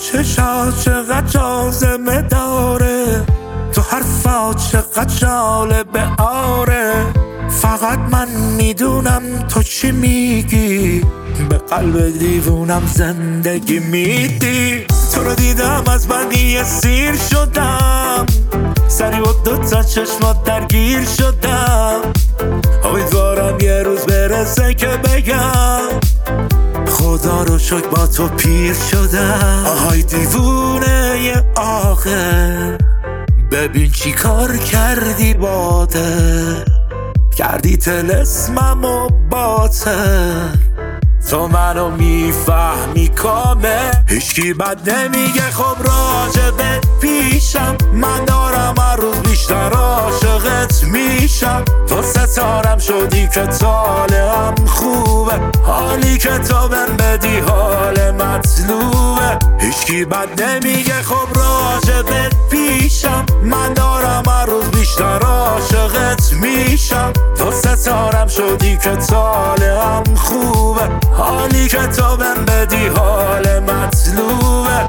چشات چقدر جاذبه داره، تو حرفات چقدر جالبه آره. فقط من میدونم تو چی میگی، به قلب دیوونم زندگی میدی. تو رو دیدم از بقیه سیر شدم، سری و دوتا چشمات درگیر شدم. امیدوارم یه روز برسه که بگم خدا رو شکر با تو پیر شدم. آهای دیوونه یه آخه، ببین چی کار کردی باده، کردی طلسمم و باطن. تو منو میفهمی کامل، هیچکی بد نمیگه خب راجبت پیشم. من دارم هر روز بیشتر عاشقت میشم. تو ستارم شدی که طالعم خوبه، حالی که تو بهم بدی حال مطلوبه. هیچکی بد نمیگه خب راجبت پیشم. من دارم هر روز بیشتر عاشقت میشم. تو ستارم شدی که طالعم خوبه، حالی که تو بهم بدی حال مطلوبه.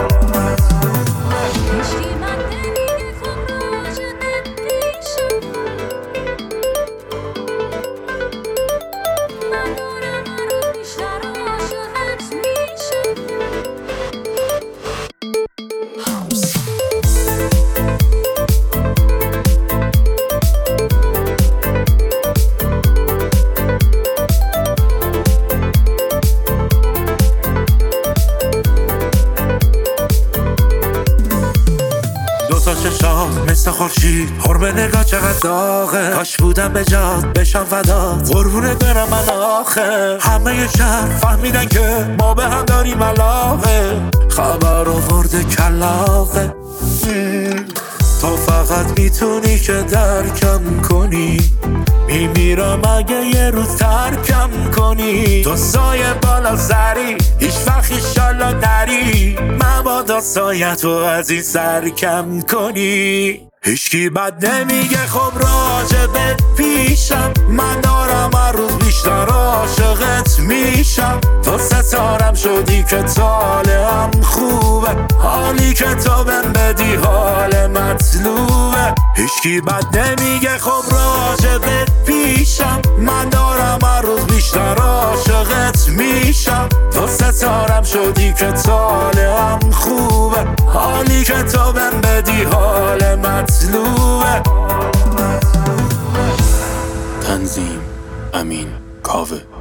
چشات مثل خورشید، حرم نگاه چقدر داغه. کاش بودم به جات بشم فدات، قربونت برم من آخه. همه شهر فهمیدن که ما به هم داریم علاقه، خبر آورده کلاقه. تو فقط میتونی که درکم کنی، میمیرم اگه یه روز ترکم کنی. تو سایه بالا سری، هیچ وقت ایشالله نری، مبادا سایه تو از این سر کم کنی. هیچکی بد نمیگه خب راجبت پیشم. من دارم هر روز بیشتر عاشقت میشم. تو ستارم شدی که طالعم خوبه، حالی که تو بهم بدی حال مطلوبه. هیچکی بد نمیگه خب راجبت پیشم. من دارم هر روز بیشتر عاشقت میشم. تو ستارم شدی که طالعم خوبه، حالی که تو بهم بدی حال مطلوبه. تنظیم امین کاوه.